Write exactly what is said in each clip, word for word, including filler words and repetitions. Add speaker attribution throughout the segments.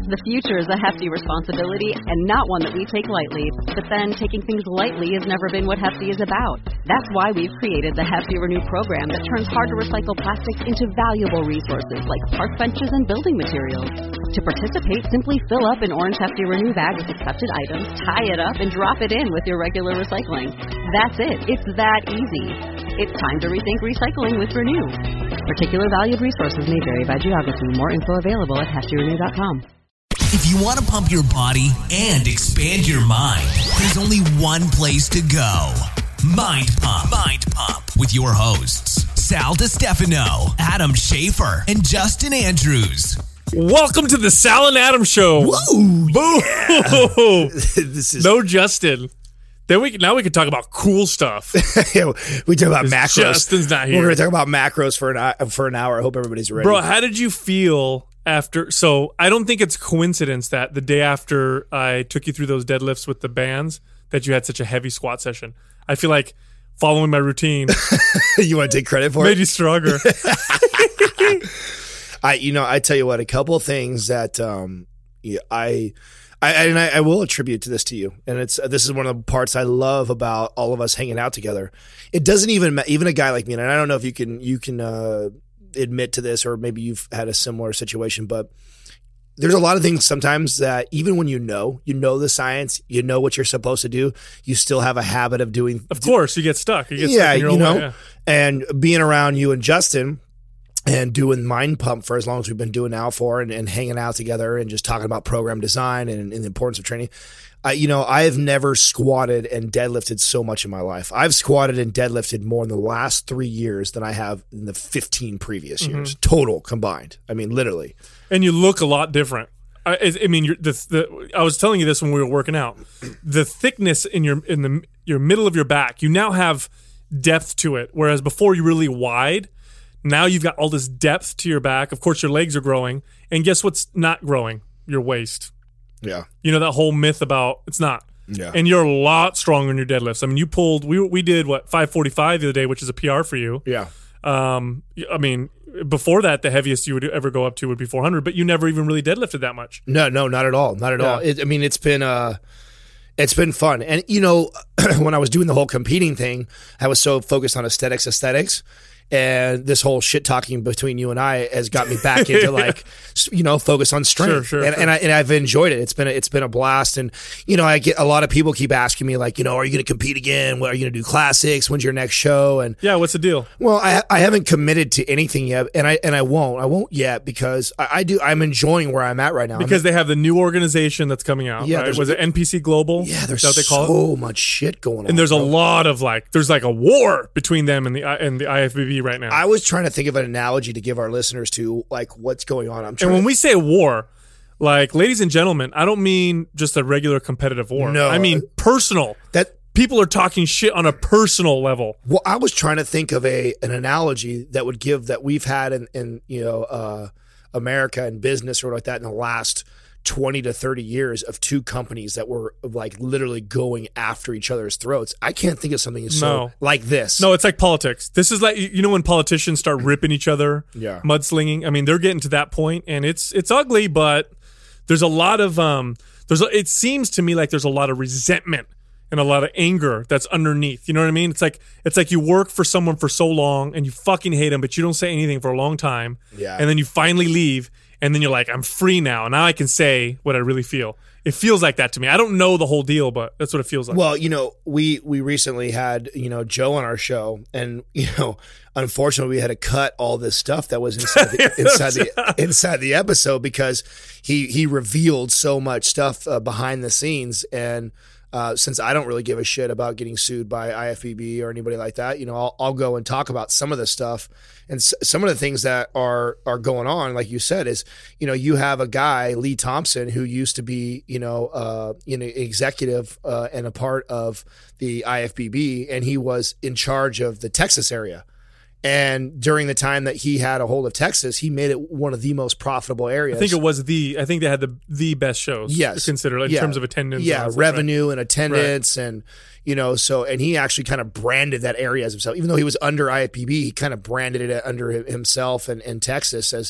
Speaker 1: The future is a hefty responsibility and not one that we take lightly. But then taking things lightly has never been what Hefty is about. That's why we've created the Hefty Renew program that turns hard-to-recycle plastics into valuable resources like park benches and building materials. To participate, simply fill up an orange Hefty Renew bag with accepted items, tie it up, and drop it in with your regular recycling. That's it. It's that easy. It's time to rethink recycling with Renew. Particular valued resources may vary by geography. More info available at hefty renew dot com.
Speaker 2: If you want to pump your body and expand your mind, there's only one place to go. Mind Pump. Mind Pump with your hosts, Sal DiStefano, Adam Schafer, and Justin Andrews.
Speaker 3: Welcome to the Sal and Adam Show.
Speaker 4: Woo!
Speaker 3: Boom!
Speaker 4: Yeah. This is
Speaker 3: no Justin. Then we can, now we can talk about cool stuff.
Speaker 4: yeah, we talk about macros.
Speaker 3: Justin's not here.
Speaker 4: We're going to talk about macros for an for an hour. I hope everybody's ready.
Speaker 3: Bro, how did you feel after? So I don't think it's a coincidence that the day after I took you through those deadlifts with the bands that you had such a heavy squat session. I feel like following my routine.
Speaker 4: You want to take credit for
Speaker 3: made
Speaker 4: it?
Speaker 3: Made you stronger.
Speaker 4: I, you know, I tell you what, a couple of things that um, yeah, I. I, and I, I will attribute to this to you, and it's this is one of the parts I love about all of us hanging out together. It doesn't even even a guy like me, and I don't know if you can you can uh, admit to this, or maybe you've had a similar situation, but there's a lot of things sometimes that even when you know you know the science, you know what you're supposed to do, you still have a habit of doing.
Speaker 3: Of course, you get stuck. You get
Speaker 4: yeah,
Speaker 3: stuck in your
Speaker 4: you
Speaker 3: own
Speaker 4: know,
Speaker 3: way, yeah.
Speaker 4: And being around you and Justin. And doing Mind Pump for as long as we've been doing now for, and, and hanging out together and just talking about program design and, and the importance of training. Uh, you know, I have never squatted and deadlifted so much in my life. I've squatted and deadlifted more in the last three years than I have in the fifteen previous
Speaker 3: mm-hmm.
Speaker 4: years, total combined. I mean, literally.
Speaker 3: And you look a lot different. I, I mean, you're, the, the, I was telling you this when we were working out. The thickness in your in the your middle of your back, you now have depth to it, whereas before you're really wide. Now you've got all this depth to your back. Of course, your legs are growing. And guess what's not growing? Your waist.
Speaker 4: Yeah.
Speaker 3: You know that whole myth about it's not.
Speaker 4: Yeah.
Speaker 3: And you're a lot stronger in your deadlifts. I mean, you pulled, we we did, what, five forty-five the other day, which is a P R for you.
Speaker 4: Yeah.
Speaker 3: Um, I mean, before that, the heaviest you would ever go up to would be four hundred, but you never even really deadlifted that much.
Speaker 4: No, no, not at all. Not at
Speaker 3: yeah.
Speaker 4: all. It, I mean, it's been... Uh, It's been fun. And, you know, when I was doing the whole competing thing, I was so focused on aesthetics, aesthetics. And this whole shit talking between you and I has got me back into like, you know, focus on strength.
Speaker 3: Sure, sure,
Speaker 4: and,
Speaker 3: sure.
Speaker 4: and, I, and I've enjoyed it. It's been a, it's been a blast. And, you know, I get a lot of people keep asking me like, you know, are you going to compete again? What are you going to do classics? When's your next show? And
Speaker 3: yeah, what's the deal?
Speaker 4: Well, I I haven't committed to anything yet, and I and I won't. I won't yet because I, I do. I'm enjoying where I'm at right now.
Speaker 3: Because
Speaker 4: I'm,
Speaker 3: they have the new organization that's coming out.
Speaker 4: Yeah,
Speaker 3: right? Was it N P C Global?
Speaker 4: Yeah, there's
Speaker 3: Is that what they call
Speaker 4: so
Speaker 3: it?
Speaker 4: much shit going on.
Speaker 3: And there's
Speaker 4: bro.
Speaker 3: a lot of like, there's like a war between them and the and the I F B B right now.
Speaker 4: I was trying to think of an analogy to give our listeners to like what's going on. I'm trying
Speaker 3: and when
Speaker 4: to,
Speaker 3: we say war, like ladies and gentlemen, I don't mean just a regular competitive war.
Speaker 4: No.
Speaker 3: I mean personal.
Speaker 4: that
Speaker 3: People are talking shit on a personal level.
Speaker 4: well, I was trying to think of a an analogy that would give that we've had in, in you know uh, America and business or like that in the last twenty to thirty years of two companies that were like literally going after each other's throats. I can't think of something so
Speaker 3: No.
Speaker 4: like this.
Speaker 3: No, it's like politics. This is like, you know, when politicians start ripping each other,
Speaker 4: Yeah.
Speaker 3: mudslinging. I mean, they're getting to that point, and it's it's ugly, but there's a lot of um, there's a, it seems to me like there's a lot of resentment and a lot of anger that's underneath. You know what I mean? It's like it's like you work for someone for so long and you fucking hate them, but you don't say anything for a long time.
Speaker 4: Yeah.
Speaker 3: And then you finally leave, and then you're like, I'm free now. Now I can say what I really feel. It feels like that to me. I don't know the whole deal, but that's what it feels like.
Speaker 4: Well, you know, we we recently had, you know, Joe on our show, and you know, unfortunately we had to cut all this stuff that was inside the, inside the inside the episode because he he revealed so much stuff uh, behind the scenes. And uh, since I don't really give a shit about getting sued by I F B B or anybody like that, you know, I'll, I'll go and talk about some of the stuff and s- some of the things that are are going on. Like you said, is, you know, you have a guy, Lee Thompson, who used to be, you know, uh, you know, executive uh, and a part of the I F B B, and he was in charge of the Texas area. And during the time that he had a hold of Texas, he made it one of the most profitable areas.
Speaker 3: I think it was the. I think they had the the best shows.
Speaker 4: Yes.
Speaker 3: to consider like,
Speaker 4: Yeah.
Speaker 3: in terms of attendance.
Speaker 4: Yeah,
Speaker 3: and stuff,
Speaker 4: revenue
Speaker 3: right?
Speaker 4: and attendance, and you know, so and he actually kind of branded that area as himself, even though he was under I F B B. He kind of branded it under himself and, and Texas as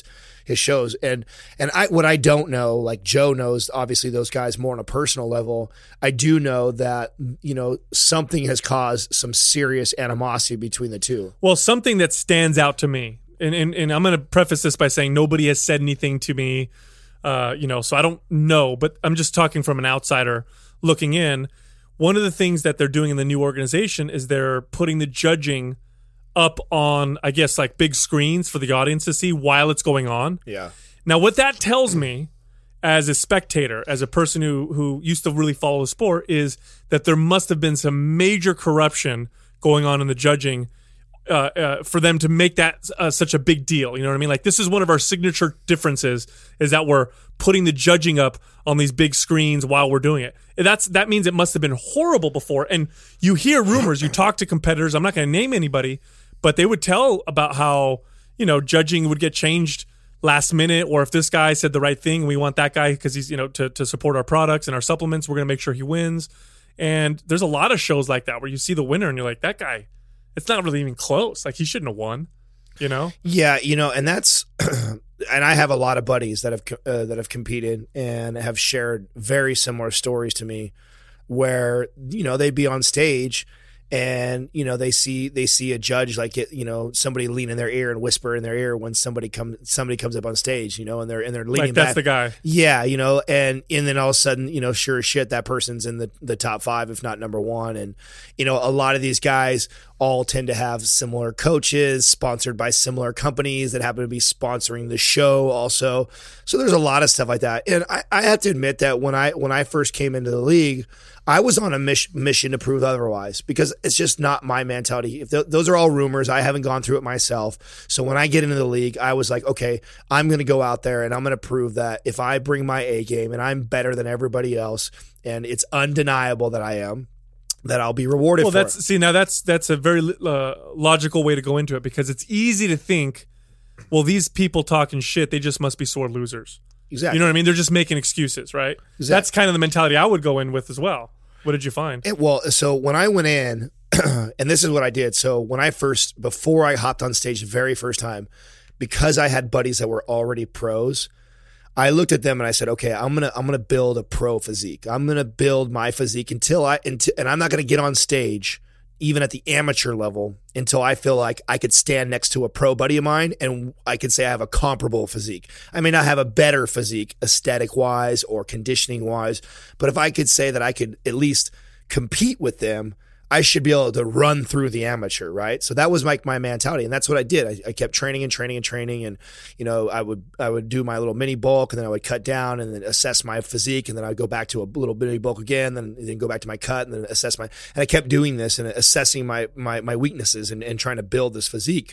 Speaker 4: his shows. And and I what I don't know, like Joe knows, obviously those guys more on a personal level. I do know that, you know, something has caused some serious animosity between the two.
Speaker 3: Well, something that stands out to me, and and, and I'm going to preface this by saying nobody has said anything to me, uh, you know, so I don't know, but I'm just talking from an outsider looking in. One of the things that they're doing in the new organization is they're putting the judging up on, I guess, like big screens for the audience to see while it's going on.
Speaker 4: Yeah.
Speaker 3: Now, what that tells me as a spectator, as a person who, who used to really follow the sport, is that there must have been some major corruption going on in the judging uh, uh, for them to make that uh, such a big deal. You know what I mean? Like, this is one of our signature differences, is that we're putting the judging up on these big screens while we're doing it. That's that means it must have been horrible before. And you hear rumors, you talk to competitors, I'm not going to name anybody, but they would tell about how, you know, judging would get changed last minute, or if this guy said the right thing, we want that guy because he's, you know, to, to support our products and our supplements, we're going to make sure he wins. And there's a lot of shows like that where you see the winner and you're like, that guy, it's not really even close. Like, he shouldn't have won, you know?
Speaker 4: Yeah, you know, and that's and I have a lot of buddies that have uh, that have competed and have shared very similar stories to me, where, you know, they'd be on stage and, you know, they see they see a judge, like, it, you know, somebody lean in their ear and whisper in their ear when somebody comes somebody comes up on stage, you know, and they're and they're leaning
Speaker 3: like that's
Speaker 4: back.
Speaker 3: the guy.
Speaker 4: Yeah, you know, and and then all of a sudden, you know, sure as shit, that person's in the the top five, if not number one. And, you know, a lot of these guys all tend to have similar coaches, sponsored by similar companies that happen to be sponsoring the show also. So there's a lot of stuff like that. And I, I have to admit that when I when I first came into the league, I was on a mis- mission to prove otherwise, because it's just not my mentality. If th- those are all rumors, I haven't gone through it myself. So when I get into the league, I was like, okay, I'm going to go out there and I'm going to prove that if I bring my A game and I'm better than everybody else, and it's undeniable that I am, that I'll be rewarded
Speaker 3: well,
Speaker 4: for
Speaker 3: that's
Speaker 4: it.
Speaker 3: see now that's that's a very uh, logical way to go into it, because it's easy to think, well, these people talking shit, they just must be sore losers.
Speaker 4: Exactly.
Speaker 3: You know what I mean? They're just making excuses, right?
Speaker 4: Exactly.
Speaker 3: That's kind of the mentality I would go in with as well. What did you find?
Speaker 4: It, well, so when I went in, and this is what I did. So when I first, before I hopped on stage the very first time, because I had buddies that were already pros, I looked at them and I said, okay, I'm gonna I'm gonna build a pro physique. I'm gonna build my physique until I until, and I'm not gonna get on stage even at the amateur level until I feel like I could stand next to a pro buddy of mine and I could say I have a comparable physique. I may not have a better physique aesthetic wise or conditioning wise, but if I could say that I could at least compete with them, I should be able to run through the amateur, right? So that was like my mentality, and that's what I did. I, I kept training and training and training, and, you know, I would I would do my little mini bulk, and then I would cut down and then assess my physique, and then I'd go back to a little mini bulk again, then then go back to my cut, and then assess my. And I kept doing this and assessing my my my weaknesses and, and trying to build this physique.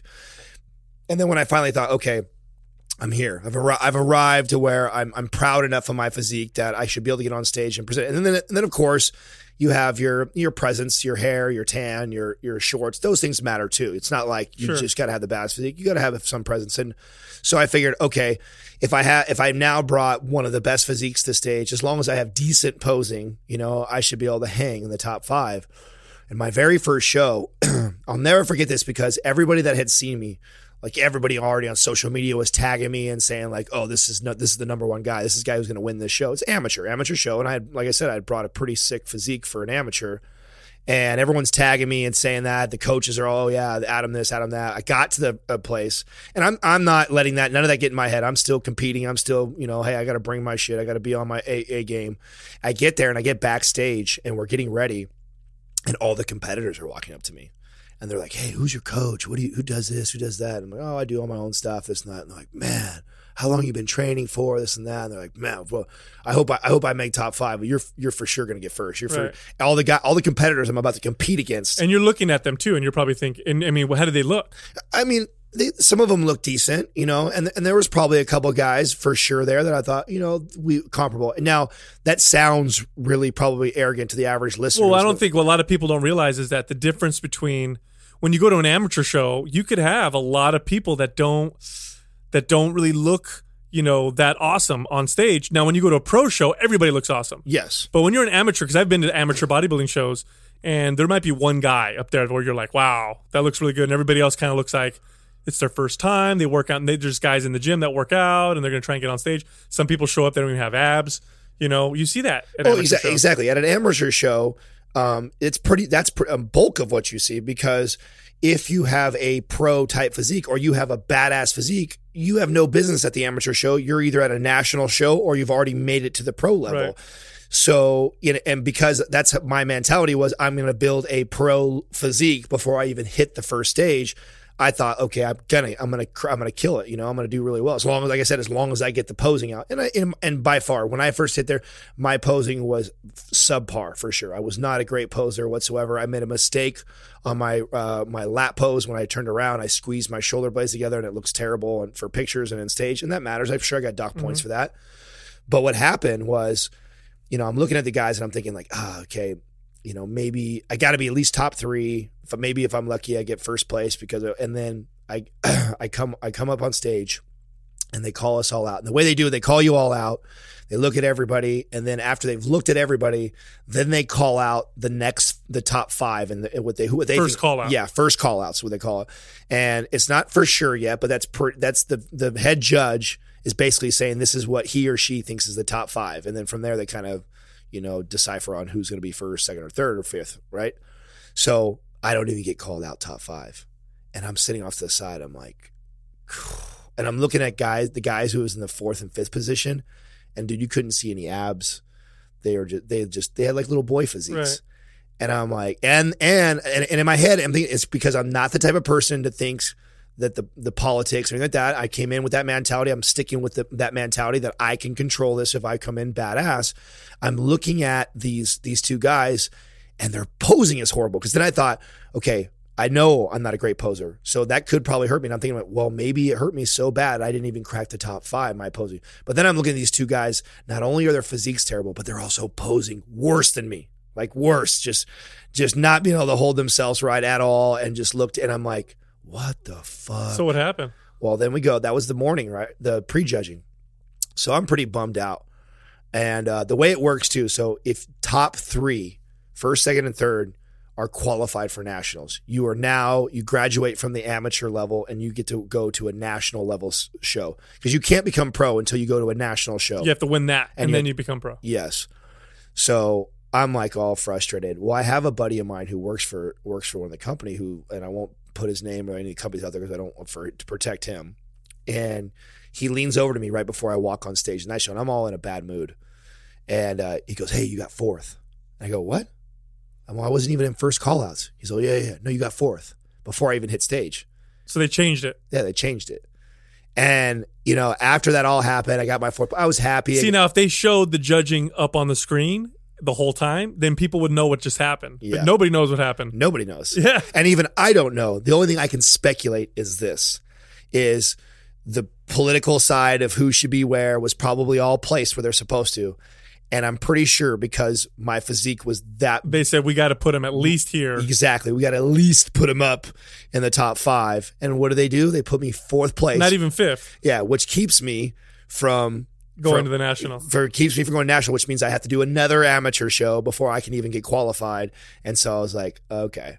Speaker 4: And then when I finally thought, okay, I'm here. I've ar- I've arrived to where I'm I'm proud enough of my physique that I should be able to get on stage and present. And then and then of course, you have your your presence, your hair, your tan, your your shorts. Those things matter too. It's not like you
Speaker 3: Sure.
Speaker 4: just got to have the best physique. You got to have some presence. And so I figured, okay, if I have if I've now brought one of the best physiques to stage, as long as I have decent posing, you know, I should be able to hang in the top five. And my very first show, I'll never forget this, because everybody that had seen me, like everybody already on social media, was tagging me and saying like, "Oh, this is no, this is the number one guy. This is the guy who's going to win this show." It's amateur, amateur show, and I had, like I said, I had brought a pretty sick physique for an amateur, and everyone's tagging me and saying that. The coaches are, "Oh yeah, Adam this, Adam that." I got to the uh, place, and I'm I'm not letting that none of that get in my head. I'm still competing. I'm still, you know, hey, I got to bring my shit. I got to be on my A, A game. I get there and I get backstage, and we're getting ready, and all the competitors are walking up to me. And they're like, "Hey, who's your coach? What do you? Who does this? Who does that?" And I'm like, "Oh, I do all my own stuff, this and that." And they're like, "Man, how long you been training for? This and that." And they're like, "Man, well, I hope I, I hope I make top five, but you're you're for sure gonna get first. You're for
Speaker 3: Right.
Speaker 4: all the guy, all the competitors I'm about to compete against."
Speaker 3: And you're looking at them too, and you're probably thinking, and I mean, well, how do they look?
Speaker 4: I mean, they, some of them look decent, you know, and and there was probably a couple guys for sure there that I thought, you know, we comparable. And now that sounds really probably arrogant to the average listener.
Speaker 3: Well, I don't think what a lot of people don't realize is that the difference between when you go to an amateur show, you could have a lot of people that don't that don't really look, you know, that awesome on stage. Now, when you go to a pro show, everybody looks awesome.
Speaker 4: Yes.
Speaker 3: But when you're an amateur, because I've been to amateur bodybuilding shows, and there might be one guy up there where you're like, wow, that looks really good, and everybody else kind of looks like, It's their first time. They work out, and they, there's guys in the gym that work out, and they're going to try and get on stage. Some people show up, they don't even have abs. You know, you see that. At
Speaker 4: oh,
Speaker 3: amateur
Speaker 4: exa- exactly. At an amateur show, um, it's pretty. That's pr- a bulk of what you see, because if you have a pro type physique or you have a badass physique, you have no business at the amateur show. You're either at a national show or you've already made it to the pro level.
Speaker 3: Right.
Speaker 4: So, you know, and because that's my mentality was, I'm going to build a pro physique before I even hit the first stage. I thought, okay, I'm gonna, I'm gonna, I'm gonna kill it. You know, I'm gonna do really well. As long as, like I said, as long as I get the posing out. And I, and, and by far, when I first hit there, my posing was subpar for sure. I was not a great poser whatsoever. I made a mistake on my, uh, my lat pose. When I turned around, I squeezed my shoulder blades together, and it looks terrible and for pictures and in stage. And that matters. I'm sure I got dock points mm-hmm. for that. But what happened was, you know, I'm looking at the guys and I'm thinking like, ah, oh, okay, you know, maybe I got to be at least top three. If maybe if I'm lucky, I get first place because, of, and then I, I come, I come up on stage, and they call us all out. And the way they do it, they call you all out. They look at everybody, and then after they've looked at everybody, then they call out the next, the top five, and the, what they, who they
Speaker 3: first
Speaker 4: think,
Speaker 3: call out.
Speaker 4: Yeah, first call outs, what they call it. And it's not for sure yet, but that's per, that's the the head judge is basically saying this is what he or she thinks is the top five, and then from there they kind of, you know, decipher on who's going to be first, second, or third, or fifth, right? So I don't even get called out top five. And I'm sitting off to the side. I'm like, and I'm looking at guys, the guys who was in the fourth and fifth position. And dude, you couldn't see any abs. They were just, they just, they had like little boy physiques.
Speaker 3: Right.
Speaker 4: And I'm like, and, and, and, and in my head, I'm thinking it's because I'm not the type of person that thinks that the, the politics or anything like that. I came in with that mentality. I'm sticking with the, that mentality that I can control this if I come in badass. I'm looking at these, these two guys, and their posing is horrible. Because then I thought, okay, I know I'm not a great poser, so that could probably hurt me. And I'm thinking, well, maybe it hurt me so bad I didn't even crack the top five, my posing. But then I'm looking at these two guys. Not only are their physiques terrible, but they're also posing worse than me. Like worse, just, just not being able to hold themselves right at all. And just looked, and I'm like, what the fuck?
Speaker 3: So what happened?
Speaker 4: Well, then we go. That was the morning, right? The prejudging. So I'm pretty bummed out. And uh, the way it works too. So if top three, first, second, and third, are qualified for nationals, you are now, you graduate from the amateur level and you get to go to a national level show, because you can't become pro until you go to a national show.
Speaker 3: You have to win that, and, and then
Speaker 4: you,
Speaker 3: you become pro.
Speaker 4: Yes. So I'm like all frustrated. Well, I have a buddy of mine who works for works for one of the company who, and I won't put his name or any companies out there because I don't want for to protect him. And he leans over to me right before I walk on stage, and I show, and I'm all in a bad mood. And uh, he goes, "Hey, you got fourth." And I go, "What?" I'm, well, I wasn't even in first call-outs. He's like, yeah, yeah, no, you got fourth before I even hit stage.
Speaker 3: So they changed it.
Speaker 4: Yeah, they changed it. And, you know, after that all happened, I got my fourth. I was happy.
Speaker 3: See, now, if they showed the judging up on the screen the whole time, then people would know what just happened.
Speaker 4: Yeah.
Speaker 3: But nobody knows what happened.
Speaker 4: Nobody knows.
Speaker 3: Yeah.
Speaker 4: And even I don't know. The only thing I can speculate is this, is the political side of who should be where was probably all placed where they're supposed to. And I'm pretty sure because my physique was that.
Speaker 3: They said we got to put him at least here.
Speaker 4: Exactly. We got to at least put him up in the top five. And what do they do? They put me fourth place.
Speaker 3: Not even fifth.
Speaker 4: Yeah, which keeps me from
Speaker 3: going
Speaker 4: from,
Speaker 3: to the national.
Speaker 4: For keeps me from going national, which means I have to do another amateur show before I can even get qualified. And so I was like, okay.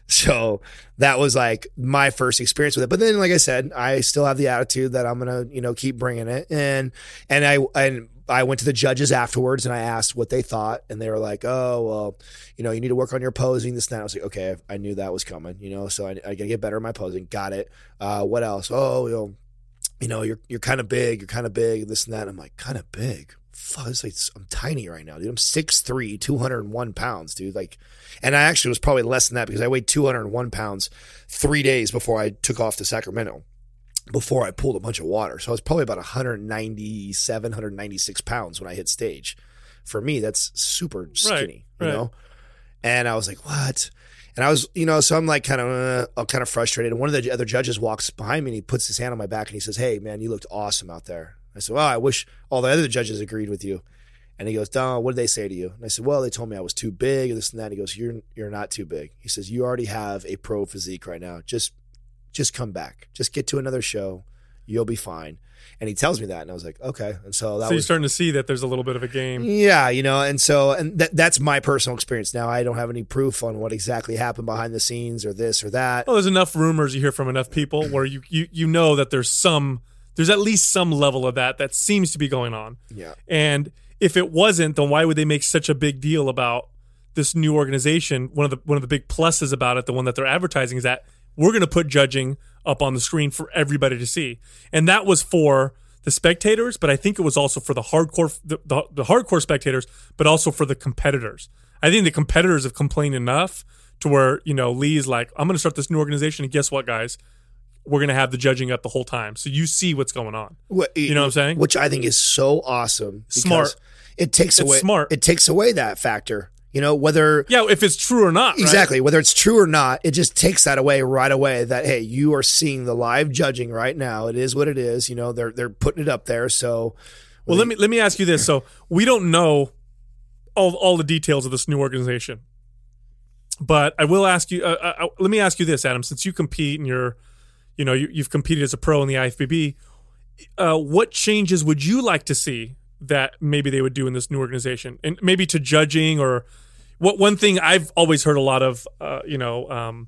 Speaker 4: So that was like my first experience with it. But then, like I said, I still have the attitude that I'm gonna, you know, keep bringing it. And and I and I went to the judges afterwards and I asked what they thought, and they were like, "Oh, well, you know, you need to work on your posing, this and that." I was like, "Okay, I knew that was coming, you know, so I, I gotta get better at my posing." Got it. Uh, what else? Oh, you know, you know, you're you're kind of big, you're kind of big, this and that. I'm like, kind of big. Fuck, it's like, I'm tiny right now, dude. I'm six three, two hundred one pounds, dude. Like, and I actually was probably less than that because I weighed two hundred one pounds three days before I took off to Sacramento, before I pulled a bunch of water. So I was probably about one ninety-seven, one ninety-six pounds when I hit stage. For me, that's super skinny,
Speaker 3: right,
Speaker 4: you
Speaker 3: right.
Speaker 4: know? And I was like, what? And I was, you know, so I'm like kind of, uh, I'm kind of frustrated. And one of the other judges walks behind me and he puts his hand on my back and he says, "Hey, man, you looked awesome out there." I said, "Well, I wish all the other judges agreed with you." And he goes, "Don, what did they say to you?" And I said, "Well, they told me I was too big, this and that." And he goes, You're you're not too big. He says, "You already have a pro physique right now. Just just come back. Just get to another show. You'll be fine. And he tells me that, and I was like, okay. And so that
Speaker 3: so you're
Speaker 4: was
Speaker 3: starting to see that there's a little bit of a game.
Speaker 4: yeah, you know, and so and that that's my personal experience. Now I don't have any proof on what exactly happened behind the scenes or this or that.
Speaker 3: Well, there's enough rumors you hear from enough people where you you you know that there's some there's at least some level of that that seems to be going on.
Speaker 4: Yeah.
Speaker 3: And if it wasn't, then why would they make such a big deal about this new organization? One of the one of the big pluses about it, the one that they're advertising, is that we're going to put judging up on the screen for everybody to see. And that was for the spectators, but I think it was also for the hardcore the, the, the hardcore spectators, but also for the competitors. I think the competitors have complained enough to where, you know, Lee's like, I'm going to start this new organization, and guess what, guys? We're going to have the judging up the whole time. So you see what's going on.
Speaker 4: What,
Speaker 3: you know what I'm saying?
Speaker 4: Which I think is so awesome.
Speaker 3: Smart.
Speaker 4: It takes
Speaker 3: It's
Speaker 4: away
Speaker 3: smart.
Speaker 4: It takes away that factor. You know, whether
Speaker 3: Yeah, if it's true or not. Right?
Speaker 4: exactly whether it's true or not, it just takes that away right away. That hey, you are seeing the live judging right now. It is what it is. You know, they're they're putting it up there. So,
Speaker 3: Well, let me let me ask you this. So we don't know all all the details of this new organization, but I will ask you. Uh, uh, let me ask you this, Adam. Since you compete and you're, you know, you, you've competed as a pro in the I F B B, uh, what changes would you like to see that maybe they would do in this new organization, and maybe to judging, or what? One thing I've always heard a lot of, uh, you know, um,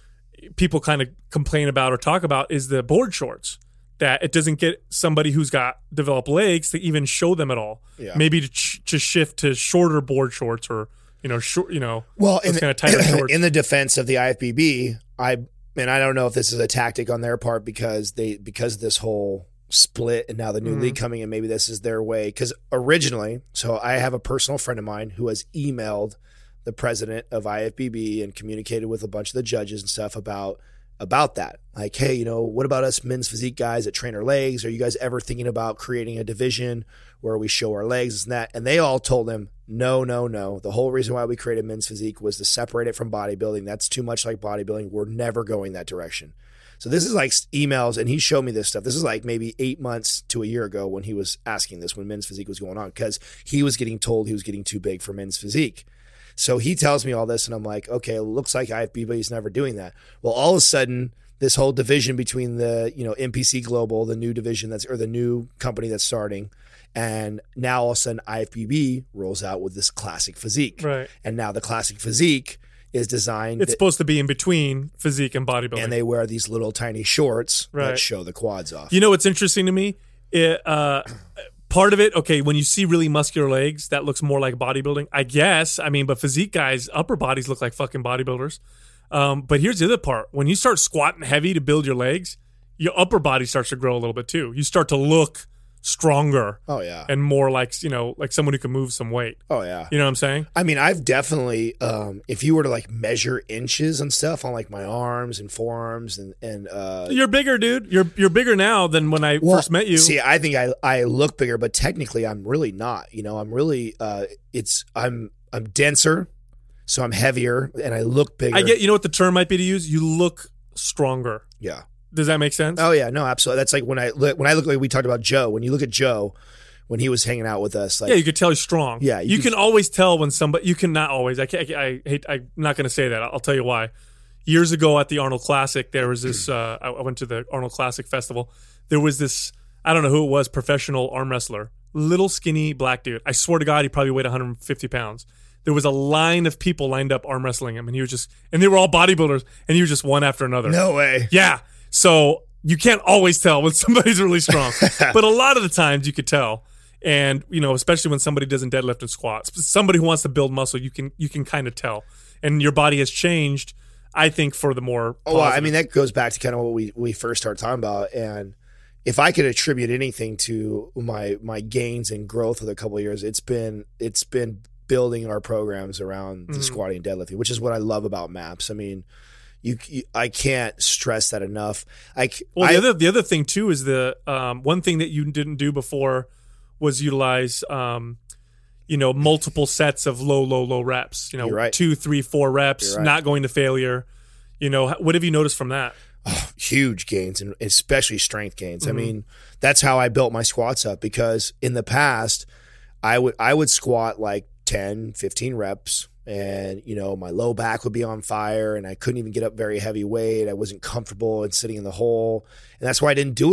Speaker 3: people kind of complain about or talk about is the board shorts. That it doesn't get somebody who's got developed legs to even show them at all.
Speaker 4: Yeah.
Speaker 3: Maybe to ch- to shift to shorter board shorts, or you know, short, you know,
Speaker 4: well, in
Speaker 3: those
Speaker 4: the,
Speaker 3: kind of tighter shorts.
Speaker 4: in the defense of the I F B B, I and I don't know if this is a tactic on their part because they because of this whole split and now the new
Speaker 3: Mhm.
Speaker 4: league coming in, maybe this is their way. Because originally, so I have a personal friend of mine who has emailed the president of I F B B and communicated with a bunch of the judges and stuff about about that. Like, hey, you know, what about us men's physique guys that train our legs? Are you guys ever thinking about creating a division where we show our legs and that? And they all told him, no, no, no. The whole reason why we created men's physique was to separate it from bodybuilding. That's too much like bodybuilding. We're never going that direction. So this is like emails, and he showed me this stuff. This is like maybe eight months to a year ago when he was asking this, when men's physique was going on, because he was getting told he was getting too big for men's physique. So he tells me all this, and I'm like, okay, it looks like I F B B is never doing that. Well, all of a sudden, this whole division between the, you know, N P C Global, the new division that's, or the new company that's starting, and now all of a sudden I F B B rolls out with this classic physique.
Speaker 3: Right.
Speaker 4: And now the classic physique is designed.
Speaker 3: It's supposed to be in between physique and bodybuilding.
Speaker 4: And they wear these little tiny shorts
Speaker 3: Right.
Speaker 4: that show the quads off.
Speaker 3: You know what's interesting to me? It, uh, part of it, okay, when you see really muscular legs, that looks more like bodybuilding, I guess. I mean, but physique guys, upper bodies look like fucking bodybuilders. Um, but here's the other part. When you start squatting heavy to build your legs, your upper body starts to grow a little bit too. You start to look stronger
Speaker 4: Oh, yeah.
Speaker 3: and more like, you know, like someone who can move some weight.
Speaker 4: Oh, yeah.
Speaker 3: You know what I'm saying?
Speaker 4: I mean, I've definitely, um, if you were to like measure inches and stuff on like my arms and forearms and, and, uh,
Speaker 3: You're bigger, dude. You're you're bigger now than when I
Speaker 4: well,
Speaker 3: first met you.
Speaker 4: See, I think I, I look bigger, but technically I'm really not, you know, I'm really, uh, it's, I'm, I'm denser, so I'm heavier and I look bigger.
Speaker 3: I get, you know what the term might be to use? You look stronger.
Speaker 4: Yeah.
Speaker 3: Does that make sense?
Speaker 4: Oh yeah, no, absolutely. That's like when I look, when I look, like we talked about Joe, when you look at Joe, when he was hanging out with us, like,
Speaker 3: Yeah, you could tell he's strong.
Speaker 4: Yeah,
Speaker 3: you,
Speaker 4: you
Speaker 3: can
Speaker 4: could-
Speaker 3: always tell when somebody. You can not always. I can't, I hate. I'm not going to say that. I'll tell you why. Years ago at the Arnold Classic, there was this. Uh, I I went to the Arnold Classic festival. There was this. I don't know who it was. Professional arm wrestler, little skinny black dude. I swear to God, he probably weighed one hundred fifty pounds. There was a line of people lined up arm wrestling him, and he was just. And they were all bodybuilders, and he was just one after another.
Speaker 4: no way.
Speaker 3: Yeah. So you can't always tell when somebody's really strong, but a lot of the times you could tell. And, you know, especially when somebody doesn't deadlift and squat, somebody who wants to build muscle, you can, you can kind of tell. And your body has changed, I think, for the more
Speaker 4: Oh, well, I
Speaker 3: positive.
Speaker 4: mean, that goes back to kind of what we, we first started talking about. And if I could attribute anything to my, my gains and growth of a couple of years, it's been, it's been building our programs around the
Speaker 3: Mhm.
Speaker 4: squatting and deadlifting, which is what I love about MAPS. I mean, you, you I can't stress that enough. I, c-
Speaker 3: Well,
Speaker 4: I-
Speaker 3: the other the other thing too is the um, one thing that you didn't do before was utilize um, you know multiple sets of low low low reps. You know,
Speaker 4: You're right.
Speaker 3: two, three, four reps,
Speaker 4: You're right.
Speaker 3: not going to failure. You know, what have you noticed from that?
Speaker 4: huge gains and especially strength gains.
Speaker 3: Mm-hmm.
Speaker 4: I mean, that's how I built my squats up, because in the past I would I would squat like ten, fifteen reps, and you know, my low back would be on fire and I couldn't even get up very heavy weight. I wasn't comfortable in sitting in the hole. And that's why I didn't do it a lot.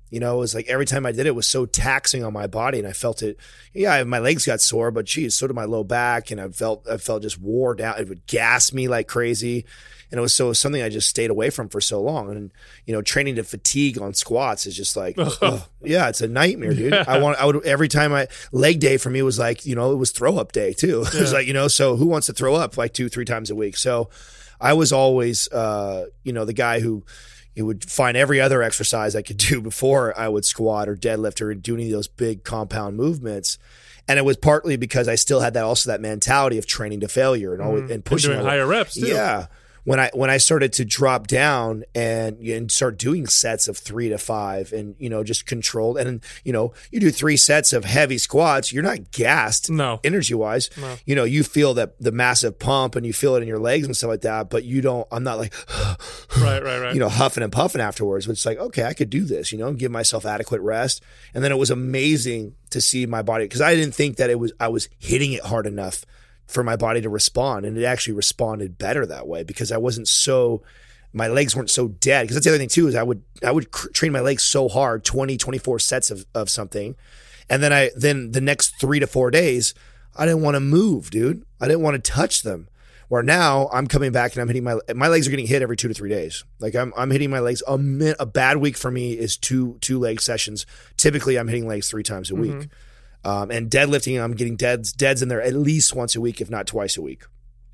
Speaker 4: You know, it was like every time I did it, it was so taxing on my body, and I felt it. Yeah, my legs got sore, but geez, so did my low back, and I felt I felt just wore down. It would gas me like crazy, and it was so it was something I just stayed away from for so long. And you know, training to fatigue on squats is just like, oh, yeah, it's a nightmare, dude. Yeah. I want I would every time I leg day for me was like, you know, it was throw up day too. Yeah. It was like, you know, so who wants to throw up like two three times a week? So I was always, uh, you know, the guy who. It would find every other exercise I could do before I would squat or deadlift or do any of those big compound movements. And it was partly because I still had that also that mentality of training to failure and always, mm, and pushing
Speaker 3: and doing higher reps too.
Speaker 4: Yeah. When I when I started to drop down and and start doing sets of three to five and you know just controlled and you know you do three sets of heavy squats, you're not gassed
Speaker 3: no
Speaker 4: energy wise.
Speaker 3: No.
Speaker 4: You know you feel that the massive pump and you feel it in your legs and stuff like that, but you don't. I'm not like
Speaker 3: right right right.
Speaker 4: You know huffing and puffing afterwards. It's like okay, I could do this. You know, give myself adequate rest. And then it was amazing to see my body because I didn't think that it was I was hitting it hard enough for my body to respond. And it actually responded better that way because I wasn't so, my legs weren't so dead. Because that's the other thing too, is I would, I would cr- train my legs so hard, twenty, twenty-four sets of, of something. And then I, then the next three to four days, I didn't want to move, dude. I didn't want to touch them. Where now I'm coming back and I'm hitting my, my legs are getting hit every two to three days. Like I'm, I'm hitting my legs. A, min, a bad week for me is two, two leg sessions. Typically I'm hitting legs three times a week. Mm-hmm. Um, and deadlifting, I'm getting deads, deads in there at least once a week, if not twice a week.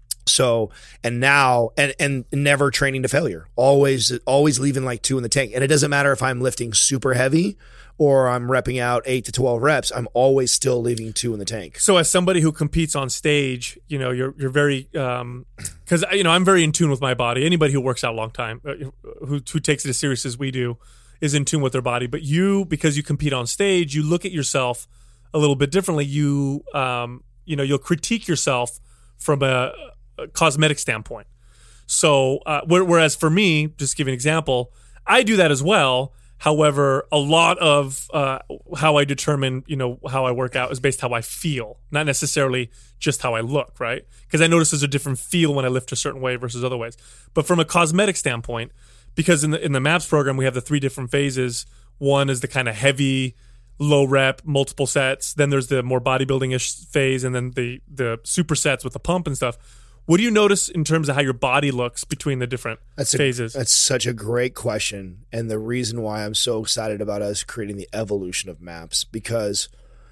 Speaker 4: So, and now, and, and never training to failure, always, always leaving like two in the tank. And it doesn't matter if I'm lifting super heavy or I'm repping out eight to twelve reps, I'm always still leaving two in the tank.
Speaker 3: So as somebody who competes on stage, you know, you're, you're very, um, cause you know, I'm very in tune with my body. Anybody who works out a long time, uh, who, who takes it as serious as we do is in tune with their body. But you, because you compete on stage, you look at yourself a little bit differently. You, um, you know, you'll critique yourself from a, a cosmetic standpoint. So, uh, whereas for me, just to give you an example, I do that as well. However, a lot of uh, how I determine, you know, how I work out is based how I feel, not necessarily just how I look, right? Because I notice there's a different feel when I lift a certain way versus other ways. But from a cosmetic standpoint, because in the in the MAPS program we have the three different phases. One is the kind of heavy, low rep, multiple sets. Then there's the more bodybuilding-ish phase, and then the the supersets with the pump and stuff. What do you notice in terms of how your body looks between the different
Speaker 4: that's
Speaker 3: phases?
Speaker 4: A, that's such a great question, and the reason why I'm so excited about us creating the evolution of MAPS, because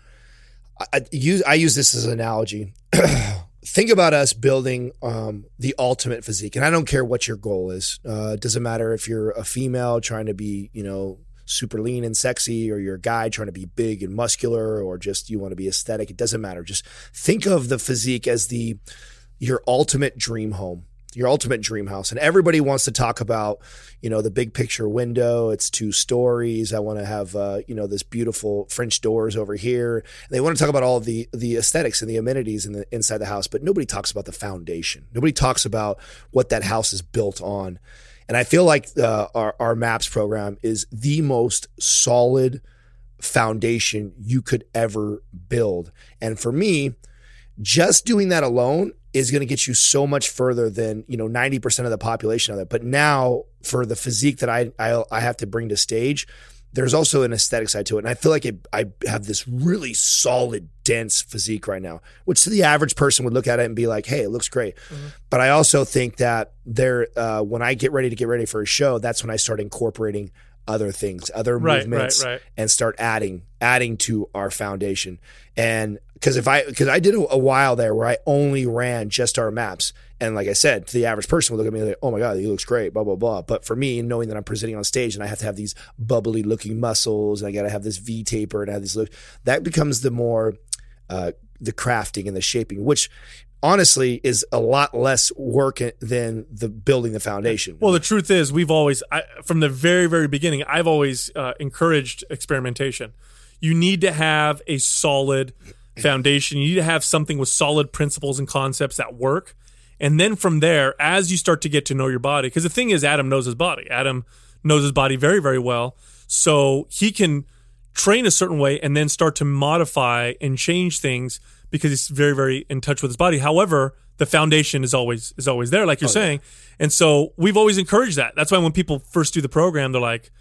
Speaker 4: I, I use I use this as an analogy. Think about us building um, the ultimate physique, and I don't care what your goal is. Uh, it doesn't matter if you're a female trying to be, you know, super lean and sexy, or you're a guy trying to be big and muscular, or just you want to be aesthetic. It doesn't matter. Just think of the physique as the your ultimate dream home, your ultimate dream house. And everybody wants to talk about, you know, the big picture window. It's two stories. I want to have, uh, you know, this beautiful French doors over here. And they want to talk about all of the, the aesthetics and the amenities in the inside the house, but nobody talks about the foundation. Nobody talks about what that house is built on. And I feel like uh, our, our MAPS program is the most solid foundation you could ever build. And for me, just doing that alone is going to get you so much further than, you know, ninety percent of the population of it. But now for the physique that I, I, I have to bring to stage, there's also an aesthetic side to it. And I feel like it, I have this really solid, dense physique right now, which to the average person would look at it and be like, hey, it looks great. Mm-hmm. But I also think that there, uh, when I get ready to get ready for a show, that's when I start incorporating other things, other
Speaker 3: right,
Speaker 4: movements,
Speaker 3: right, right.
Speaker 4: and start adding, adding to our foundation. And because if I, because I did a, a while there where I only ran just our MAPS. And like I said, to the average person would look at me like, oh my God, he looks great, blah, blah, blah. But for me, knowing that I'm presenting on stage and I have to have these bubbly looking muscles and I got to have this V taper and I have these look, that becomes the more, uh, the crafting and the shaping, which honestly is a lot less work than the building the foundation.
Speaker 3: Well, the truth is we've always, I, from the very, very beginning, I've always uh, encouraged experimentation. You need to have a solid foundation. You need to have something with solid principles and concepts that work. And then from there, as you start to get to know your body, because the thing is, Adam knows his body. Adam knows his body very, very well. So he can train a certain way and then start to modify and change things because he's very, very in touch with his body. However, the foundation is always is always there, like you're oh, saying. Yeah. And so we've always encouraged that. That's why when people first do the program, they're like,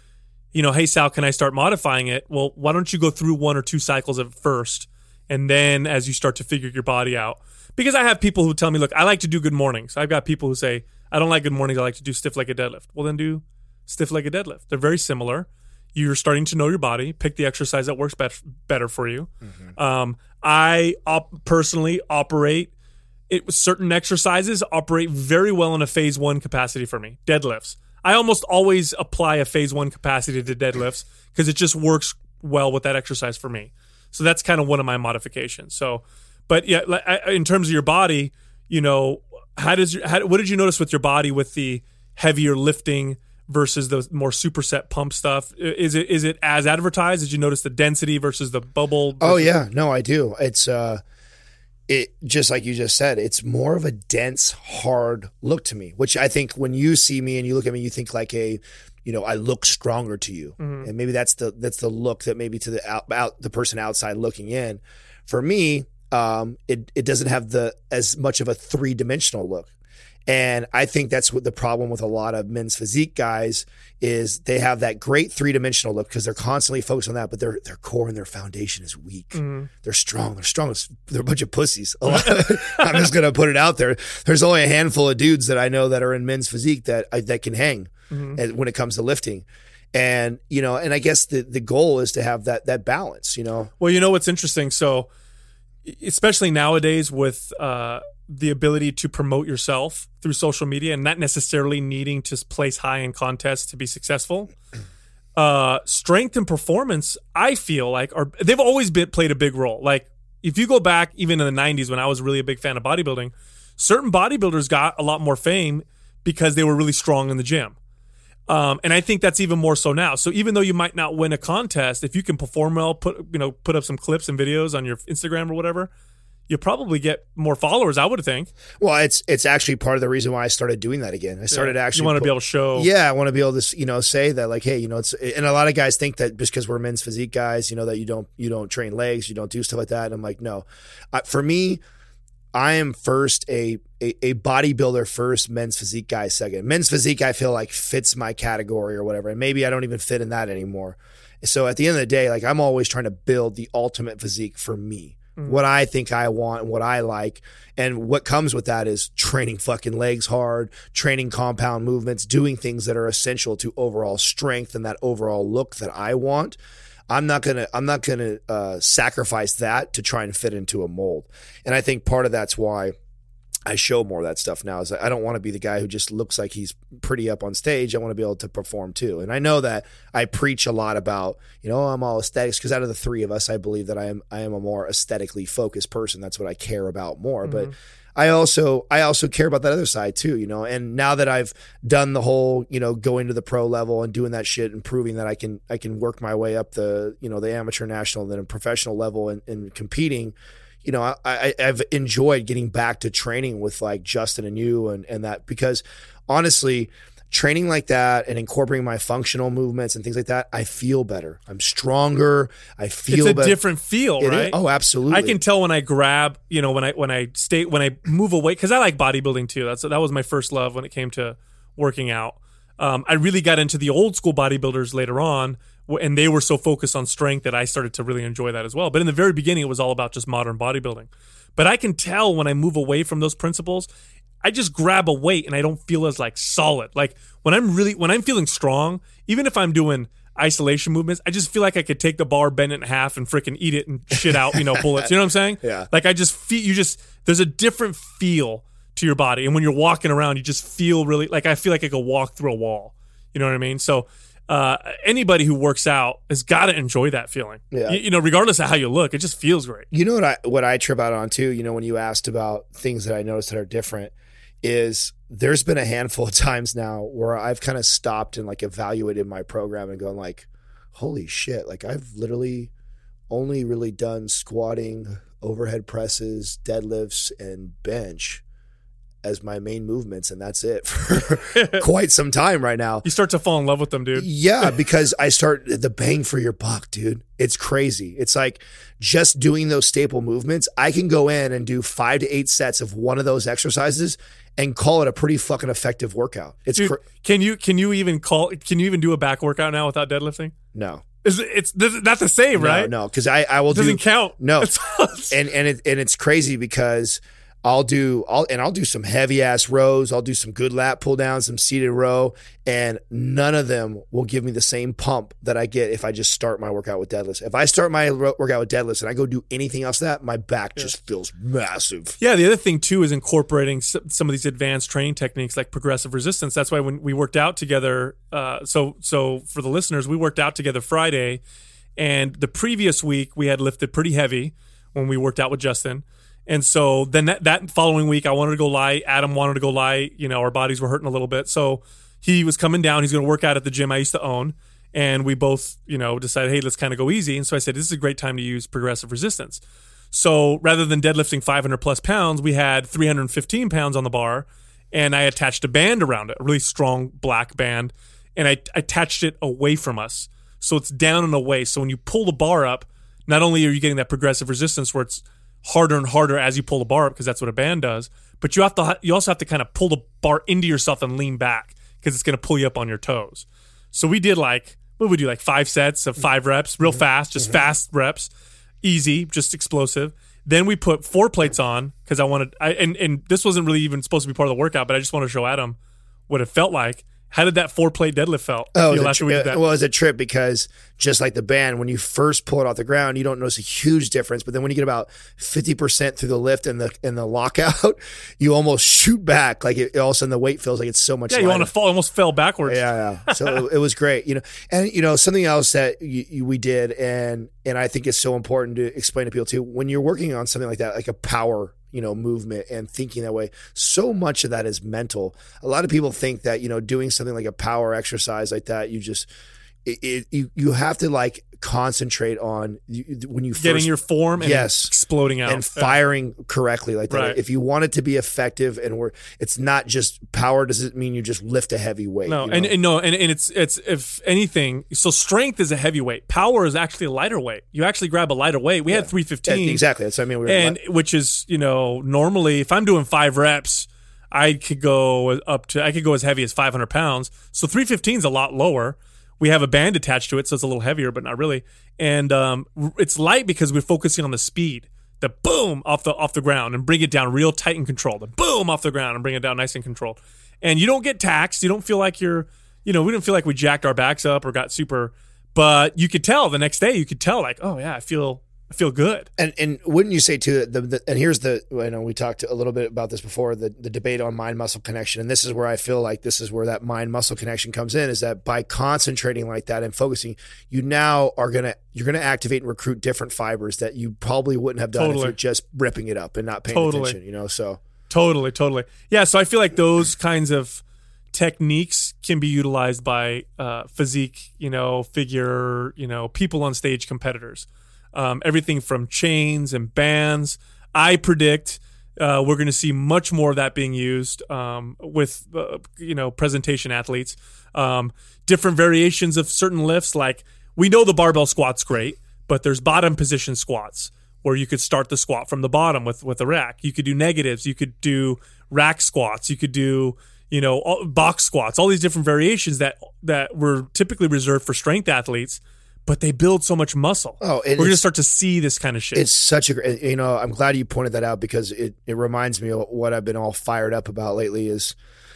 Speaker 3: you know, hey, Sal, can I start modifying it? Well, why don't you go through one or two cycles of it first, and then as you start to figure your body out. Because I have people who tell me, look, I like to do good mornings. I've got people who say, I don't like good mornings. I like to do stiff-legged deadlift. Well, then do stiff-legged deadlift. They're very similar. You're starting to know your body. Pick the exercise that works bet- better for you. Mm-hmm. Um, I op- personally operate it with certain exercises operate very well in a phase one capacity for me. Deadlifts. I almost always apply a phase one capacity to deadlifts because it just works well with that exercise for me. So that's kind of one of my modifications. So, but yeah, in terms of your body, you know, how does your, how, what did you notice with your body with the heavier lifting versus the more superset pump stuff? Is it is it as advertised? Did you notice the density versus the bubble?
Speaker 4: Oh yeah, no, I do. It's uh, it just like you just said. It's more of a dense, hard look to me. Which I think when you see me and you look at me, you think like a, you know, I look stronger to you, mm-hmm. and maybe that's the that's the look that maybe to the out, out the person outside looking in. For me, um, it it doesn't have the as much of a three dimensional look. And I think that's what the problem with a lot of men's physique guys is they have that great three-dimensional look because they're constantly focused on that, but their their core and their foundation is weak. Mm-hmm. They're strong. They're strong. They're a bunch of pussies. A lot of, I'm just going to put it out there. There's only a handful of dudes that I know that are in men's physique that that can hang mm-hmm. when it comes to lifting. And, you know, and I guess the, the goal is to have that that balance, you know.
Speaker 3: Well, you know what's interesting? So especially nowadays with uh, the ability to promote yourself through social media and not necessarily needing to place high in contests to be successful, uh, strength and performance, I feel like, are they've always been played a big role. Like if you go back even in the nineties when I was really a big fan of bodybuilding, certain bodybuilders got a lot more fame because they were really strong in the gym. Um, and I think that's even more so now. So even though you might not win a contest, if you can perform well, put you know put up some clips and videos on your Instagram or whatever, you'll probably get more followers, I would think.
Speaker 4: Well, it's it's actually part of the reason why I started doing that again. I started
Speaker 3: yeah.
Speaker 4: actually
Speaker 3: you want to
Speaker 4: put,
Speaker 3: be able to show.
Speaker 4: Yeah, I want to be able to you know say that like, hey, you know, it's and a lot of guys think that just because we're men's physique guys, you know, that you don't you don't train legs, you don't do stuff like that. And I'm like, no, uh, for me. I am first a, a a bodybuilder first, men's physique guy second. Men's physique I feel like fits my category or whatever, and maybe I don't even fit in that anymore. So at the end of the day, like I'm always trying to build the ultimate physique for me, mm-hmm. what I think I want and what I like, and what comes with that is training fucking legs hard, training compound movements, doing things that are essential to overall strength and that overall look that I want. I'm not gonna. I'm not gonna uh, sacrifice that to try and fit into a mold. And I think part of that's why I show more of that stuff now. Is I don't want to be the guy who just looks like he's pretty up on stage. I want to be able to perform too. And I know that I preach a lot about, you know, I'm all aesthetics because out of the three of us, I believe that I am. I am a more aesthetically focused person. That's what I care about more. Mm-hmm. But I also I also care about that other side too, you know. And now that I've done the whole, you know, going to the pro level and doing that shit and proving that I can I can work my way up the, you know, the amateur, national, and then a professional level and, and competing, you know, I, I I've enjoyed getting back to training with like Justin and you and and that because honestly, training like that and incorporating my functional movements and things like that, I feel better. I'm stronger. I feel
Speaker 3: it's a
Speaker 4: better.
Speaker 3: different feel,
Speaker 4: It
Speaker 3: right?
Speaker 4: is. Oh, absolutely.
Speaker 3: I can tell when I grab, you know, when I when I stay when I move away because I like bodybuilding too. That's that was my first love when it came to working out. Um, I really got into the old school bodybuilders later on, and they were so focused on strength that I started to really enjoy that as well. But in the very beginning, it was all about just modern bodybuilding. But I can tell when I move away from those principles. I just grab a weight and I don't feel as like solid. Like when I'm really when I'm feeling strong, even if I'm doing isolation movements, I just feel like I could take the bar, bend it in half, and freaking eat it and shit out, you know, bullets. You know what I'm saying?
Speaker 4: Yeah.
Speaker 3: Like I just feel you just there's a different feel to your body, and when you're walking around, you just feel really like I feel like I could walk through a wall. You know what I mean? So uh, anybody who works out has got to enjoy that feeling.
Speaker 4: Yeah.
Speaker 3: You, you know, regardless of how you look, it just feels great.
Speaker 4: You know what I what I trip out on too. You know, when you asked about things that I noticed that are different. Is there's been a handful of times now where I've kind of stopped and like evaluated my program and gone like, holy shit, like I've literally only really done squatting, overhead presses, deadlifts, and bench as my main movements, and that's it for quite some time right now.
Speaker 3: You start to fall in love with them, dude.
Speaker 4: Yeah, because I start the bang for your buck, dude. It's crazy. It's like just doing those staple movements. I can go in and do five to eight sets of one of those exercises and call it a pretty fucking effective workout. It's
Speaker 3: Dude,
Speaker 4: cr-
Speaker 3: can you can you even call can you even do a back workout now without deadlifting?
Speaker 4: no.
Speaker 3: Is it, it's this is not the same,
Speaker 4: No,
Speaker 3: right?
Speaker 4: no, because I, I will
Speaker 3: It doesn't
Speaker 4: do
Speaker 3: count.
Speaker 4: no,
Speaker 3: It's-
Speaker 4: and and it and it's crazy because I'll do I'll and I'll do some heavy ass rows. I'll do some good lat pull down, some seated row, and none of them will give me the same pump that I get if I just start my workout with deadlifts. If I start my ro- workout with deadlifts and I go do anything else, that my back just feels massive.
Speaker 3: Yeah, the other thing too is incorporating s- some of these advanced training techniques like progressive resistance. That's why when we worked out together, uh, so so for the listeners, we worked out together Friday, and the previous week we had lifted pretty heavy when we worked out with Justin. And so then that, that following week, I wanted to go light. Adam wanted to go light. You know, our bodies were hurting a little bit. So he was coming down. He's going to work out at the gym I used to own. And we both, you know, decided, hey, let's kind of go easy. And so I said, this is a great time to use progressive resistance. So rather than deadlifting five hundred plus pounds, we had three hundred fifteen pounds on the bar. And I attached a band around it, a really strong black band. And I, I attached it away from us. So it's down and away. So when you pull the bar up, not only are you getting that progressive resistance where it's harder and harder as you pull the bar up, because that's what a band does, but you have to you also have to kind of pull the bar into yourself and lean back because it's going to pull you up on your toes. So we did like what would we do like five sets of five reps, real fast, just fast reps, easy, just explosive. Then we put four plates on because I wanted I and and this wasn't really even supposed to be part of the workout, but I just wanted to show Adam what it felt like. How did that four plate deadlift felt?
Speaker 4: Oh, it was,
Speaker 3: feel
Speaker 4: a
Speaker 3: after
Speaker 4: tri-
Speaker 3: we did that?
Speaker 4: well, it was a trip because just like the band, when you first pull it off the ground, you don't notice a huge difference. But then when you get about fifty percent through the lift and the and the lockout, you almost shoot back. Like it, all of a sudden the weight feels like it's so much
Speaker 3: yeah,
Speaker 4: lighter.
Speaker 3: you want to fall, almost fell backwards.
Speaker 4: Yeah, yeah. So it was great, you know. And you know something else that you, you, we did, and and I think it's so important to explain to people too. When you're working on something like that, like a power, you know, movement and thinking that way, so much of that is mental. A lot of people think that, you know, doing something like a power exercise like that, you just, it, it you, you have to like concentrate on you, when you first,
Speaker 3: Getting your form and
Speaker 4: yes,
Speaker 3: exploding out.
Speaker 4: and firing correctly like that.
Speaker 3: Right.
Speaker 4: If you want it to be effective and we're, it's not just power doesn't mean you just lift a heavy weight.
Speaker 3: No,
Speaker 4: you know?
Speaker 3: and, and no, and, and it's it's if anything, so strength is a heavy weight. Power is actually a lighter weight. You actually grab a lighter weight. We had three fifteen.
Speaker 4: Yeah, exactly. That's what I mean. We were
Speaker 3: And which is, you know, normally if I'm doing five reps, I could go up to I could go as heavy as five hundred pounds. So three fifteen is a lot lower. We have a band attached to it, so it's a little heavier, but not really. And um, it's light because we're focusing on the speed. The boom off the off the ground and bring it down real tight and controlled. The boom off the ground and bring it down nice and controlled. And you don't get taxed. You don't feel like you're, you know, we didn't feel like we jacked our backs up or got super. But you could tell the next day. You could tell like, oh yeah, I feel I feel good.
Speaker 4: And and wouldn't you say too the, the and here's the I know we talked a little bit about this before, the the debate on mind muscle connection, and this is where I feel like this is where that mind muscle connection comes in, is that by concentrating like that and focusing, you now are gonna you're gonna activate and recruit different fibers that you probably wouldn't have done
Speaker 3: Totally.
Speaker 4: if you're just ripping it up and not paying
Speaker 3: Totally.
Speaker 4: attention, you know. So
Speaker 3: Totally, totally. Yeah, so I feel like those kinds of techniques can be utilized by uh, physique, you know, figure, you know, people on stage competitors. Um, everything from chains and bands. I predict uh, we're going to see much more of that being used um, with, uh, you know, presentation athletes. Um, different variations of certain lifts. Like we know the barbell squat's great, but there's bottom position squats where you could start the squat from the bottom with, with a rack. You could do negatives. You could do rack squats. You could do, you know, all, box squats, all these different variations that, that were typically reserved for strength athletes, but they build so much muscle.
Speaker 4: Oh, and
Speaker 3: we're going to
Speaker 4: it's-
Speaker 3: start to see this kind of shit.
Speaker 4: it's such a great, you know, I'm glad you pointed that out because it, it reminds me of what I've been all fired up about lately is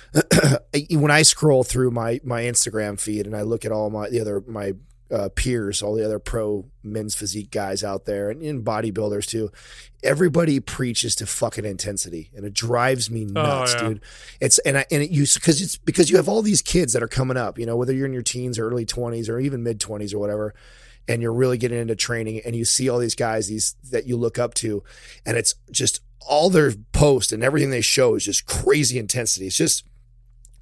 Speaker 4: when I scroll through my, my Instagram feed and I look at all my, the other, my uh, peers, all the other pro men's physique guys out there and, and bodybuilders too, everybody preaches to fucking intensity and it drives me nuts,
Speaker 3: Oh, yeah.
Speaker 4: dude. It's, and I, and it, you, cause it's because you have all these kids that are coming up, you know, whether you're in your teens or early twenties or even mid twenties or whatever, and you're really getting into training and you see all these guys, these that you look up to, and it's just all their posts and everything they show is just crazy intensity. It's just,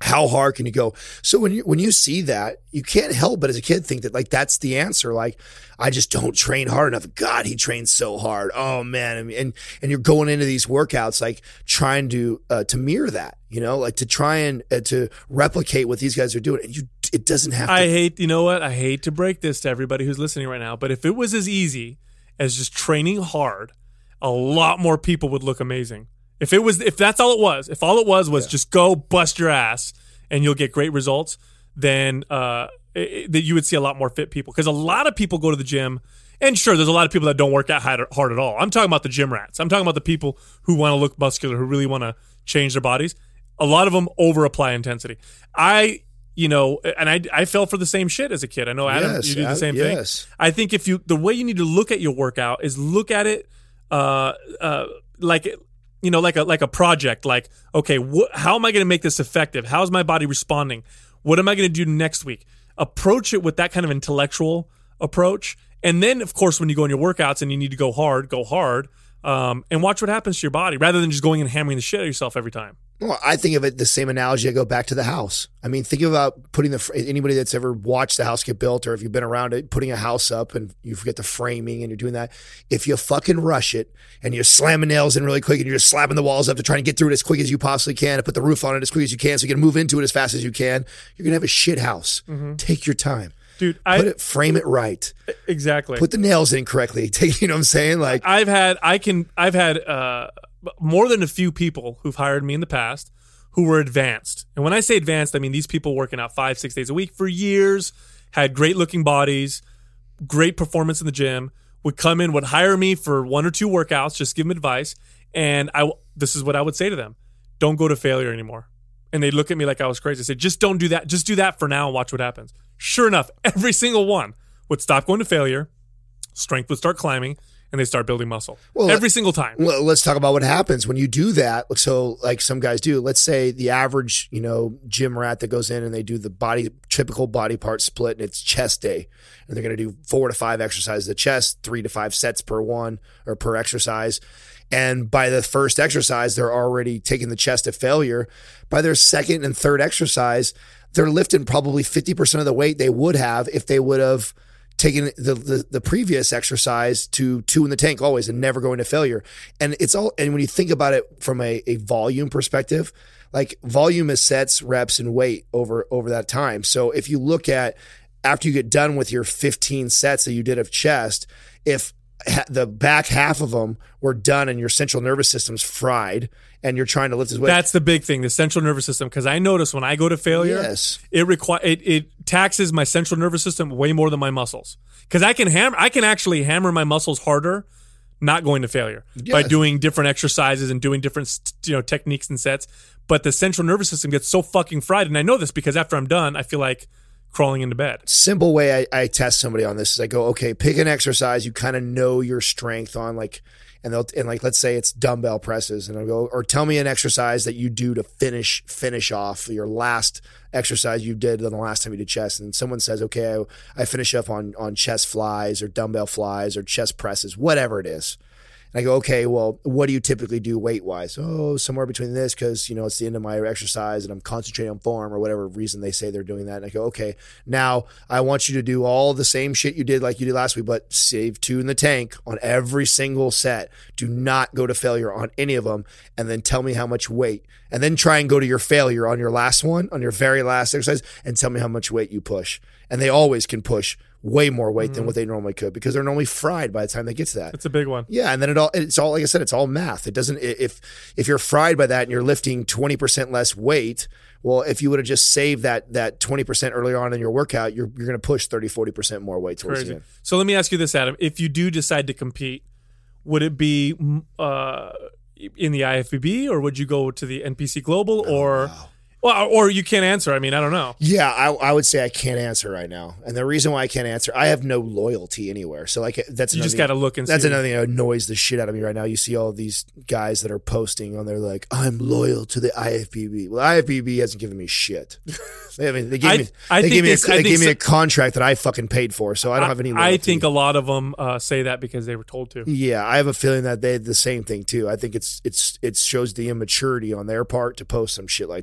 Speaker 4: how hard can you go? So when you when you see that, you can't help but as a kid think that like that's the answer. Like, I just don't train hard enough. God, he trains so hard. Oh man, and and, and you're going into these workouts like trying to uh, to mirror that, you know, like to try and uh, to replicate what these guys are doing. And you, it doesn't have. to.
Speaker 3: I hate, you know what? I hate to break this to everybody who's listening right now, but if it was as easy as just training hard, a lot more people would look amazing. If it was, if that's all it was, if all it was was yeah. just go bust your ass and you'll get great results, then uh, that you would see a lot more fit people. Because a lot of people go to the gym, and sure, there's a lot of people that don't work out hard at all. I'm talking about the gym rats. I'm talking about the people who want to look muscular, who really want to change their bodies. A lot of them over apply intensity. I, you know, and I, I fell for the same shit as a kid. I know, Adam,
Speaker 4: yes,
Speaker 3: you do the
Speaker 4: Adam,
Speaker 3: same
Speaker 4: yes.
Speaker 3: thing. I think if you, the way you need to look at your workout is look at it uh, uh, like. You know, like a like a project, like, okay, wh- how am I going to make this effective? How's my body responding? What am I going to do next week? Approach it with that kind of intellectual approach. And then, of course, when you go in your workouts and you need to go hard, go hard, um, and watch what happens to your body rather than just going and hammering the shit out of yourself every time.
Speaker 4: Well, I think of it the same analogy. I go back to the house. I mean, think about putting the anybody that's ever watched the house get built, or if you've been around it, putting a house up and you forget the framing and you're doing that. If you fucking rush it and you're slamming nails in really quick and you're just slapping the walls up to try and get through it as quick as you possibly can and put the roof on it as quick as you can so you can move into it as fast as you can, you're gonna have a shit house. Mm-hmm. Take your time.
Speaker 3: Dude, I
Speaker 4: put it, frame it right.
Speaker 3: Exactly.
Speaker 4: Put the nails in correctly. Take, you know what I'm saying? Like
Speaker 3: I've had, I can, I've had uh, more than a few people who've hired me in the past who were advanced. And when I say advanced, I mean these people working out five, six days a week for years, had great looking bodies, great performance in the gym, would come in, would hire me for one or two workouts, just give them advice. And I, this is what I would say to them: don't go to failure anymore. And they'd look at me like I was crazy. I said, just don't do that. Just do that for now and watch what happens. Sure enough, every single one would stop going to failure, strength would start climbing, and they start building muscle. Well, every single time.
Speaker 4: Well, let's talk about what happens when you do that. So like some guys do, let's say the average, you know, gym rat that goes in and they do the body, typical body part split, and it's chest day. And they're going to do four to five exercises of the chest, three to five sets per one or per exercise. And by the first exercise, they're already taking the chest to failure. By their second and third exercise, they're lifting probably fifty percent of the weight they would have if they would have taking the, the the previous exercise to two in the tank always and never going to failure. And it's all, and when you think about it from a, a volume perspective, like volume is sets, reps, and weight over, over that time. So if you look at after you get done with your fifteen sets that you did of chest, if ha- the back half of them were done and your central nervous system's fried and you're trying to lift this weight.
Speaker 3: That's the big thing, the central nervous system. Because I notice when I go to failure,
Speaker 4: yes.
Speaker 3: it require it, it taxes my central nervous system way more than my muscles. Because I can hammer, I can actually hammer my muscles harder, not going to failure yes. by doing different exercises and doing different, you know, techniques and sets. But the central nervous system gets so fucking fried, and I know this because after I'm done, I feel like crawling into bed.
Speaker 4: Simple way I, I test somebody on this is I go, okay, pick an exercise you kind of know your strength on, like. And they'll, and like, let's say it's dumbbell presses, and I'll go, or tell me an exercise that you do to finish, finish off your last exercise you did on the last time you did chest. And someone says, okay, I, I finish up on, on chest flies or dumbbell flies or chest presses, whatever it is. And I go, okay, well, what do you typically do weight wise? Oh, somewhere between this, because, you know, it's the end of my exercise and I'm concentrating on form or whatever reason they say they're doing that. And I go, okay, now I want you to do all the same shit you did like you did last week, but save two in the tank on every single set. Do not go to failure on any of them. And then tell me how much weight. And then try and go to your failure on your last one, on your very last exercise, and tell me how much weight you push. And they always can push way more weight mm-hmm. than what they normally could because they're normally fried by the time they get to that.
Speaker 3: It's a big one.
Speaker 4: Yeah, and then it all it's all like I said, it's all math. It doesn't if if you're fried by that and you're lifting twenty percent less weight, well, if you would have just saved that that twenty percent earlier on in your workout, you're you're going to push thirty, forty percent more weight towards the end.
Speaker 3: So let me ask you this, Adam. If you do decide to compete, would it be uh, in the I F B B or would you go to the N P C Global or oh, wow. Well, or you can't answer. I mean, I don't know.
Speaker 4: Yeah, I, I would say I can't answer right now. And the reason why I can't answer, I have no loyalty anywhere. So like that's
Speaker 3: you just got to look and
Speaker 4: that's
Speaker 3: see.
Speaker 4: Another thing that annoys the shit out of me right now. You see all these guys that are posting on there like, I'm loyal to the I F B B. Well, the I F B B hasn't given me shit. I mean, they gave
Speaker 3: I,
Speaker 4: me
Speaker 3: I
Speaker 4: they
Speaker 3: think
Speaker 4: gave me,
Speaker 3: this,
Speaker 4: a, they gave me
Speaker 3: so,
Speaker 4: a contract that I fucking paid for, so I don't have any loyalty.
Speaker 3: I think a lot of them uh, say that because they were told to.
Speaker 4: Yeah, I have a feeling that they had the same thing too. I think it's it's it shows the immaturity on their part to post some shit like that because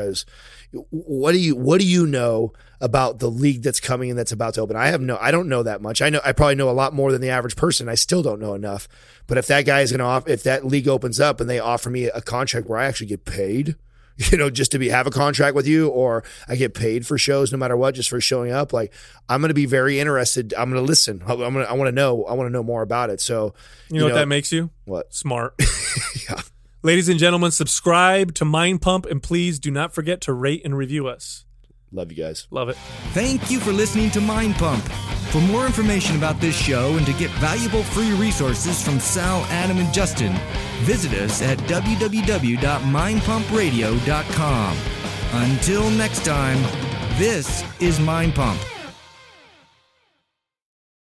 Speaker 4: because what do you what do you know about the league that's coming and that's about to open? I have no, I don't know that much. I know I probably know a lot more than the average person. I still don't know enough. But if that guy is going to off, if that league opens up and they offer me a contract where I actually get paid, you know, just to be have a contract with you, or I get paid for shows no matter what, just for showing up, like I'm going to be very interested. I'm going to listen. I'm going to, I want to know. I want to know more about it. So
Speaker 3: you, you know, know what that makes you?
Speaker 4: What?
Speaker 3: Smart.
Speaker 4: Yeah.
Speaker 3: Ladies and gentlemen, subscribe to Mind Pump, and please do not forget to rate and review us.
Speaker 4: Love you guys.
Speaker 3: Love it.
Speaker 5: Thank you for listening to Mind Pump. For more information about this show and to get valuable free resources from Sal, Adam, and Justin, visit us at w w w dot mind pump radio dot com. Until next time, this is Mind Pump.